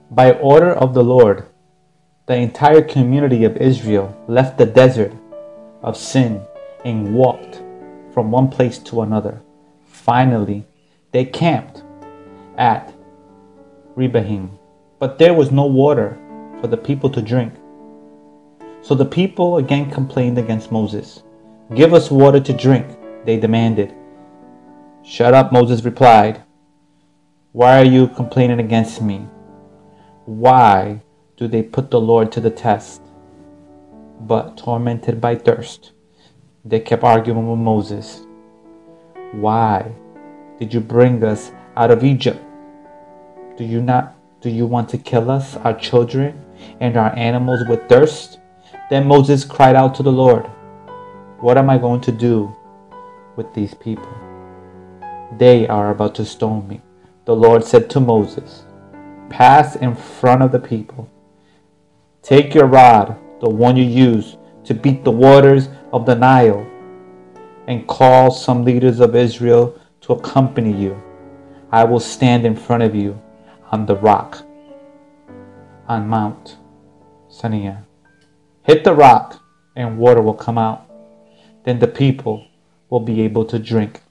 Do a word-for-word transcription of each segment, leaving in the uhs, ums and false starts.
By order of the Lord, the entire community of Israel left the desert of sin and walked from one place to another. Finally, they camped at Rephidim, but there was no water for the people to drink. So the people again complained against Moses. "Give us water to drink," they demanded. "Shut up," Moses replied. "Why are you complaining against me? Why do they put the Lord to the test?" But tormented by thirst, they kept arguing with Moses. "Why did you bring us out of Egypt? Do you not do you want to kill us, our children, and our animals with thirst?" Then Moses cried out to the Lord, "What am I going to do with these people? They are about to stone me." The Lord said to Moses, "Pass in front of the people. Take your rod, the one you use to beat the waters of the Nile, and call some leaders of Israel to accompany you. I will stand in front of you on the rock, on Mount Sinai. Hit the rock and water will come out. Then the people will be able to drink."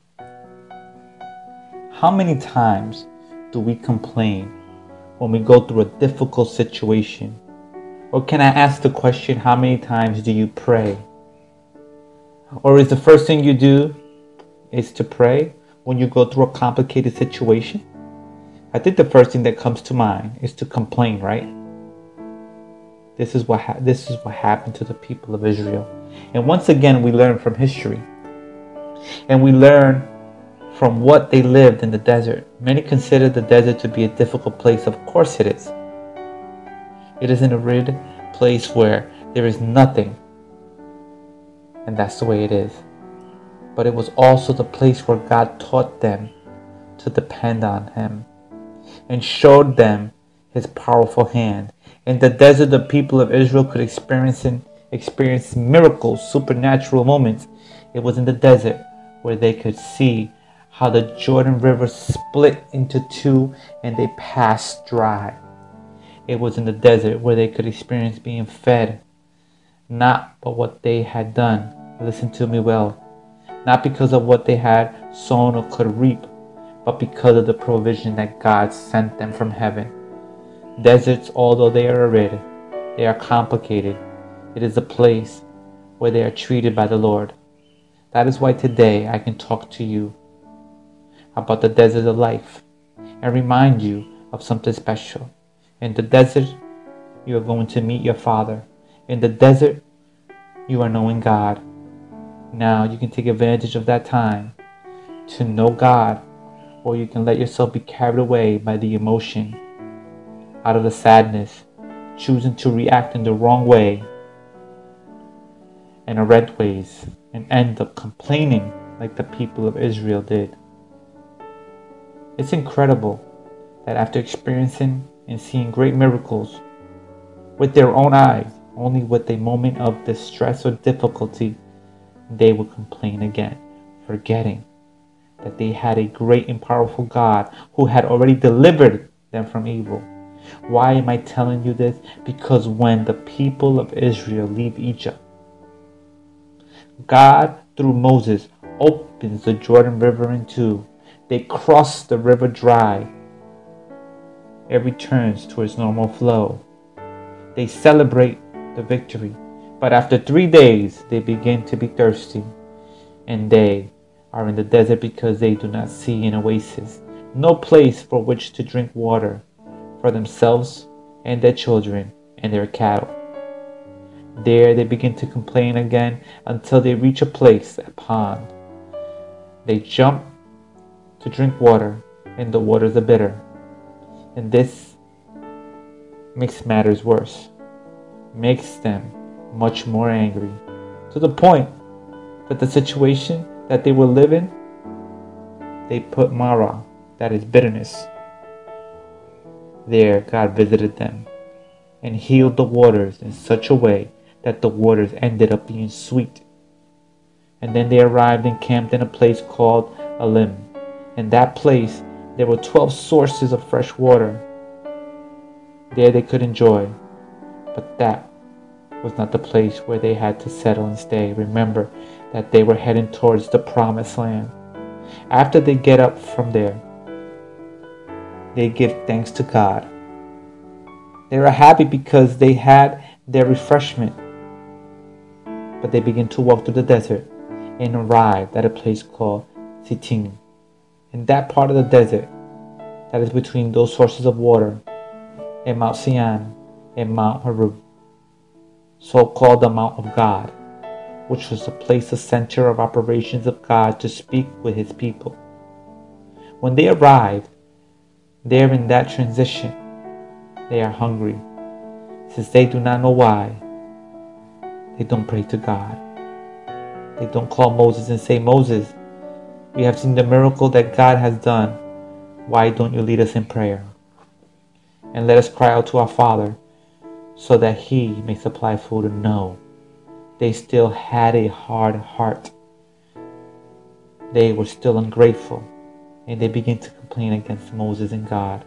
How many times do we complain when we go through a difficult situation? Or can I ask the question, how many times do you pray? Or is the first thing you do is to pray when you go through a complicated situation? I think the first thing that comes to mind is to complain, right? This is what ha- this is what happened to the people of Israel. And once again, we learn from history. And we learn from what they lived in the desert. Many consider the desert to be a difficult place. Of course it is. It is an arid place where there is nothing. And that's the way it is. But it was also the place where God taught them to depend on Him and showed them His powerful hand. In the desert, the people of Israel could experience, experience miracles, supernatural moments. It was in the desert where they could see how the Jordan River split into two and they passed dry. It was in the desert where they could experience being fed, not by what they had done. Listen to me well. Not because of what they had sown or could reap, but because of the provision that God sent them from heaven. Deserts, although they are arid, they are complicated. It is a place where they are treated by the Lord. That is why today I can talk to you about the desert of life and remind you of something special. In the desert, you are going to meet your Father. In the desert, you are knowing God. Now you can take advantage of that time to know God, or you can let yourself be carried away by the emotion, out of the sadness, choosing to react in the wrong way and red ways, and end up complaining like the people of Israel did. It's incredible that after experiencing and seeing great miracles with their own eyes, only with a moment of distress or difficulty, they would complain again, forgetting that they had a great and powerful God who had already delivered them from evil. Why am I telling you this? Because when the people of Israel leave Egypt, God, through Moses, opens the Jordan River in two. They cross the river dry. It returns to its normal flow. They celebrate the victory. But after three days, they begin to be thirsty. And they are in the desert because they do not see an oasis, no place for which to drink water for themselves and their children and their cattle. There they begin to complain again until they reach a place, a pond. They jump to drink water, and the waters are bitter. And this makes matters worse, makes them much more angry, to the point that the situation that they were living, they put Mara, that is bitterness. There God visited them and healed the waters in such a way that the waters ended up being sweet. And then they arrived and camped in a place called Elim. In that place there were twelve sources of fresh water. There they could enjoy, but that was not the place where they had to settle and stay. Remember that they were heading towards the promised land. After they get up from there, they give thanks to God. They were happy because they had their refreshment. But they begin to walk through the desert and arrived at a place called Sittim. In that part of the desert that is between those sources of water and Mount Sinai and Mount Horeb, so called the Mount of God, which was the place, the center of operations of God to speak with his people. When they arrived there in that transition, they are hungry. Since they do not know why, they don't pray to God. They don't call Moses and say, Moses, we have seen the miracle that God has done. Why don't you lead us in prayer? And let us cry out to our Father so that he may supply food. And no, they still had a hard heart. They were still ungrateful, and they began to complain against Moses and God.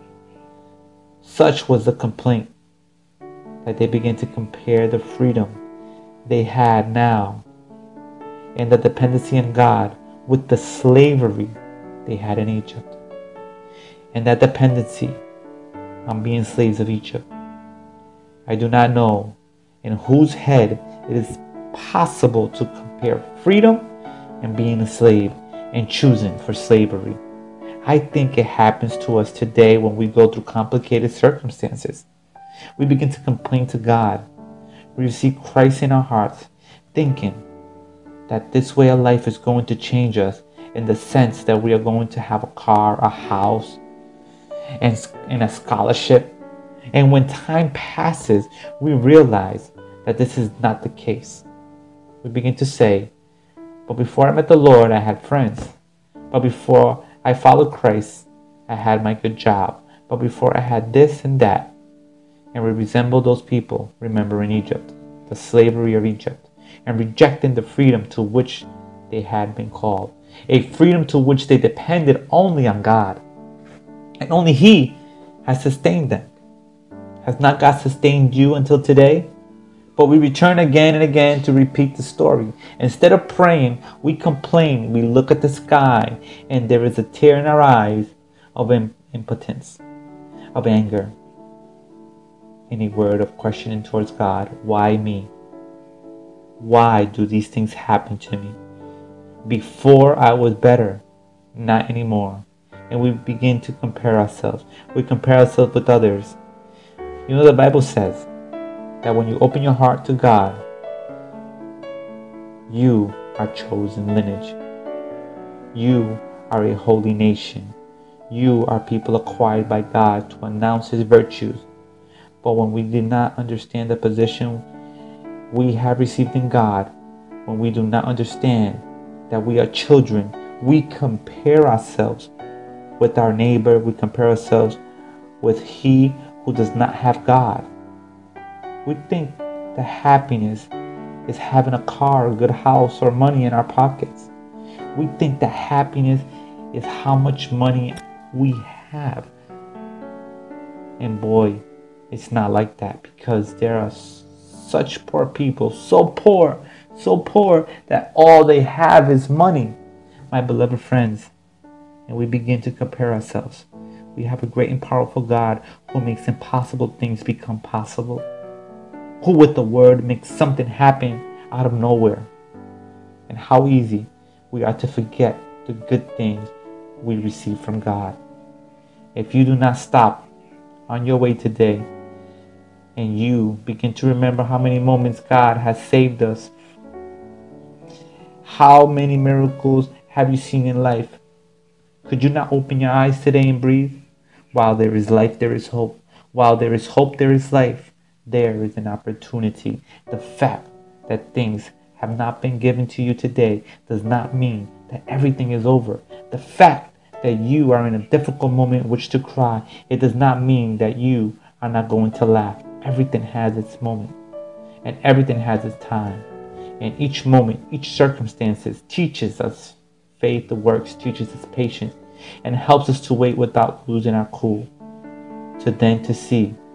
Such was the complaint that they began to compare the freedom they had now and the dependency on God with the slavery they had in Egypt, and that dependency on being slaves of Egypt. I do not know in whose head it is possible to compare freedom and being a slave and choosing for slavery. I think it happens to us today when we go through complicated circumstances. We begin to complain to God. We receive Christ in our hearts, thinking that this way of life is going to change us in the sense that we are going to have a car, a house, and, and a scholarship. And when time passes, we realize that this is not the case. We begin to say, but before I met the Lord, I had friends. But before I followed Christ, I had my good job. But before I had this and that. And we resemble those people, remember in Egypt, the slavery of Egypt, and rejecting the freedom to which they had been called. A freedom to which they depended only on God. And only He has sustained them. Has not God sustained you until today? But we return again and again to repeat the story. Instead of praying, we complain. We look at the sky, and there is a tear in our eyes of impotence, of anger, and a word of questioning towards God. Why me? Why do these things happen to me? Before I was better, not anymore. And we begin to compare ourselves. We compare ourselves with others. You know, the Bible says that when you open your heart to God, you are chosen lineage. You are a holy nation. You are people acquired by God to announce His virtues. But when we did not understand the position we have received in God, when we do not understand that we are children, we compare ourselves with our neighbor. We compare ourselves with he who does not have God. We think that happiness is having a car, a good house, or money in our pockets. We think that happiness is how much money we have. And boy, it's not like that, because there are such poor people, so poor, so poor that all they have is money. My beloved friends, and we begin to compare ourselves. We have a great and powerful God who makes impossible things become possible, who with the word makes something happen out of nowhere. And how easy we are to forget the good things we receive from God. If you do not stop on your way today and you begin to remember how many moments God has saved us, how many miracles have you seen in life? Could you not open your eyes today and breathe? While there is life, there is hope. While there is hope, there is life. There is an opportunity. The fact that things have not been given to you today does not mean that everything is over. The fact that you are in a difficult moment in which to cry, it does not mean that you are not going to laugh. Everything has its moment, and everything has its time. And each moment, each circumstances teaches us faith, the works, teaches us patience, and helps us to wait without losing our cool, to then to see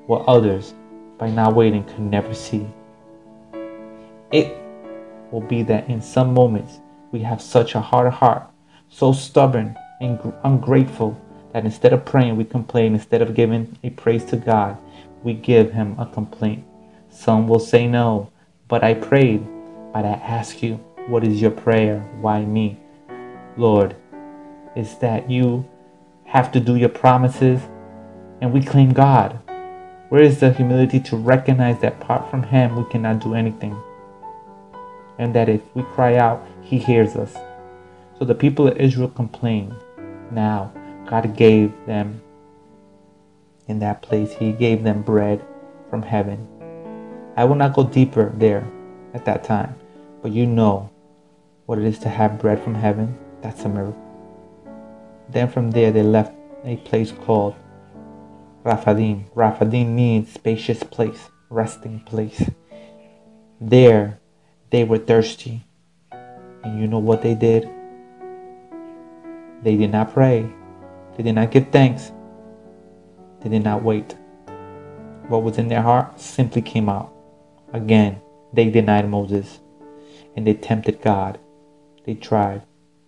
what others, by not waiting, could never see. It will be that in some moments we have such a hard heart, so stubborn and ungrateful, that instead of praying we complain. Instead of giving a praise to God, we give Him a complaint. Some will say no, but I prayed. But I ask you, what is your prayer? Why me? Lord, is that you have to do your promises and we claim God? Where is the humility to recognize that apart from Him we cannot do anything? And that if we cry out, He hears us. So the people of Israel complained. Now, God gave them, in that place, He gave them bread from heaven. I will not go deeper there at that time, but you know what it is to have bread from heaven. That's a miracle. Then from there they left a place called Raphadim. Raphadim means spacious place, resting place. There they were thirsty. And you know what they did? They did not pray. They did not give thanks. They did not wait. What was in their heart simply came out. Again, they denied Moses. And they tempted God. They tried.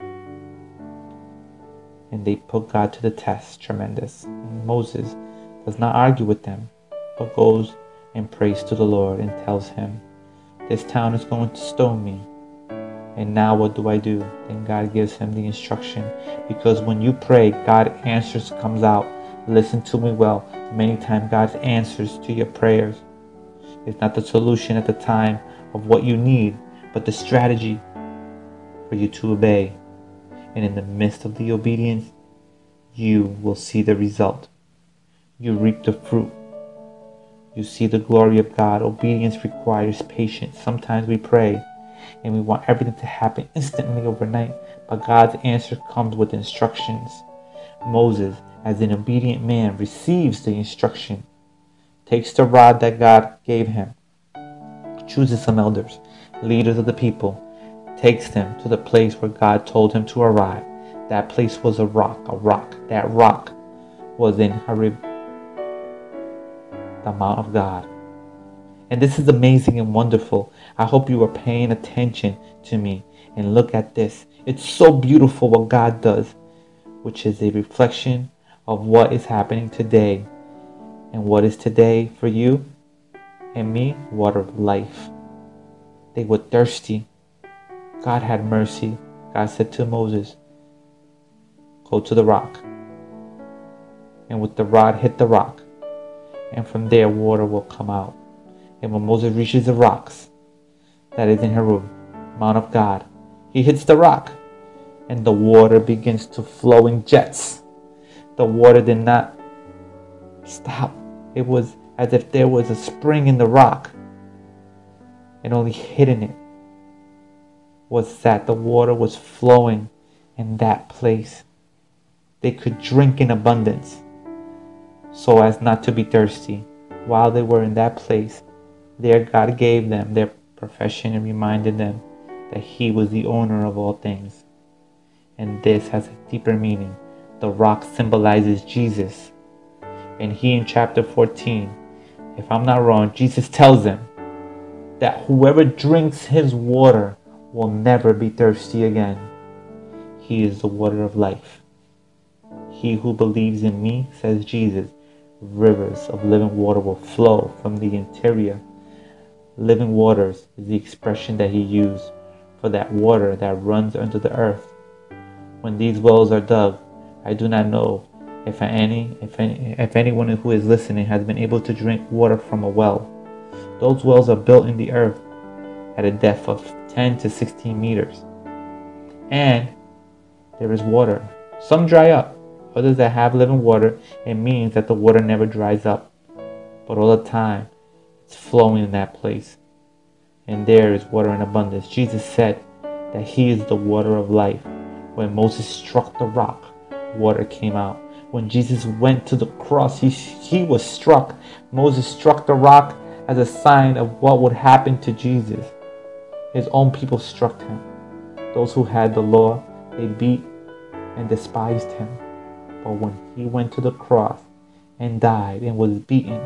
And they put God to the test. Tremendous. And Moses does not argue with them, but goes and prays to the Lord and tells Him, this town is going to stone me. And now what do I do? Then God gives him the instruction. Because when you pray, God answers, comes out. Listen to me well. Many times God's answers to your prayers is not the solution at the time of what you need, but the strategy for you to obey. And in the midst of the obedience, you will see the result. You reap the fruit. You see the glory of God. Obedience requires patience. Sometimes we pray and we want everything to happen instantly overnight, but God's answer comes with instructions. Moses, as an obedient man, receives the instruction, takes the rod that God gave him, chooses some elders, leaders of the people, takes them to the place where God told him to arrive. That place was a rock, a rock. That rock was in Horeb, the Mount of God. And this is amazing and wonderful. I hope you are paying attention to me and look at this. It's so beautiful what God does, which is a reflection of what is happening today. And what is today for you and me? Water of life. They were thirsty. God had mercy. God said to Moses, go to the rock. And with the rod, hit the rock. And from there, water will come out. And when Moses reaches the rocks, that is in Horeb, Mount of God, he hits the rock. And the water begins to flow in jets. The water did not stop. It was as if there was a spring in the rock. And only hidden it was that the water was flowing in that place. They could drink in abundance so as not to be thirsty. While they were in that place, there God gave them their profession and reminded them that He was the owner of all things. And this has a deeper meaning. The rock symbolizes Jesus. And He in chapter fourteen, if I'm not wrong, Jesus tells them that whoever drinks His water will never be thirsty again. He is the water of life. He who believes in me, says Jesus, rivers of living water will flow from the interior. Living waters is the expression that He used for that water that runs under the earth. When these wells are dug, I do not know if any, if any, if anyone who is listening has been able to drink water from a well. Those wells are built in the earth at a depth of ten to sixteen meters. And there is water. Some dry up. Others that have living water, it means that the water never dries up. But all the time, it's flowing in that place. And there is water in abundance. Jesus said that He is the water of life. When Moses struck the rock, water came out. When Jesus went to the cross, he, he was struck. Moses struck the rock as a sign of what would happen to Jesus. His own people struck Him. Those who had the law, they beat and despised Him. But when He went to the cross and died and was beaten,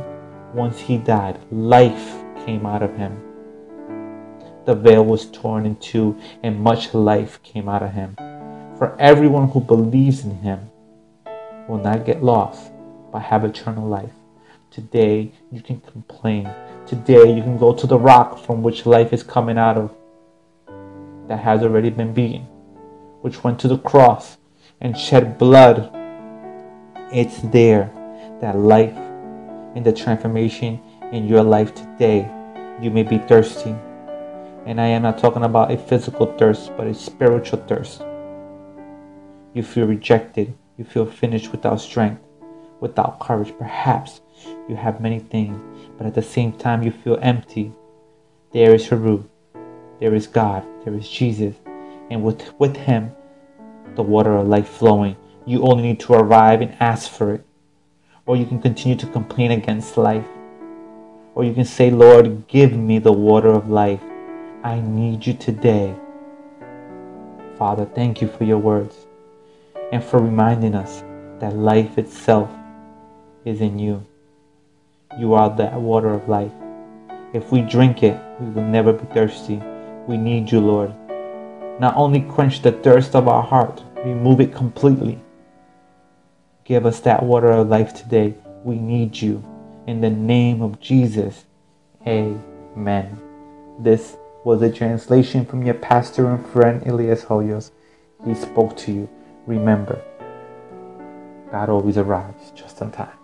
Once he died, life came out of him. The veil was torn in two, and much life came out of him. For everyone who believes in him will not get lost, but have eternal life. Today, you can complain. Today, you can go to the rock from which life is coming out of, that has already been beaten, which went to the cross and shed blood. It's there, that life and the transformation in your life today. You may be thirsty, and I am not talking about a physical thirst, but a spiritual thirst. You feel rejected. You feel finished, without strength, without courage. Perhaps you have many things, but at the same time you feel empty. There is Haru. There is God. There is Jesus. And with, with him, the water of life flowing. You only need to arrive and ask for it. Or you can continue to complain against life. Or you can say, Lord, give me the water of life. I need you today. Father, thank you for your words and for reminding us that life itself is in you. You are that water of life. If we drink it, we will never be thirsty. We need you, Lord. Not only quench the thirst of our heart, remove it completely. Give us that water of life today. We need you. In the name of Jesus, amen. This was a translation from your pastor and friend Elias Hoyos. He spoke to you. Remember, God always arrives just on time.